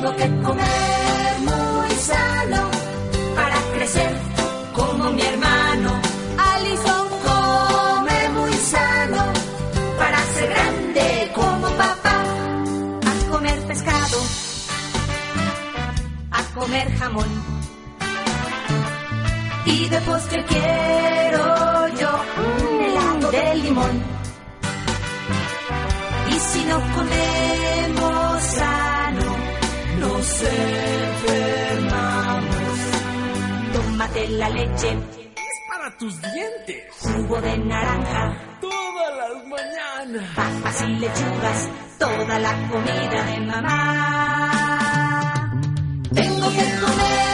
Tengo que comer muy sano para crecer como mi hermano. Alison come muy sano para ser grande como papá. A comer pescado, a comer jamón. Y de postre quiero yo un helado de limón. Y si no comemos sano, nos enfermamos. Tómate la leche, es para tus dientes. Jugo de naranja, todas las mañanas. Papas y lechugas, toda la comida de mamá. Tengo que comer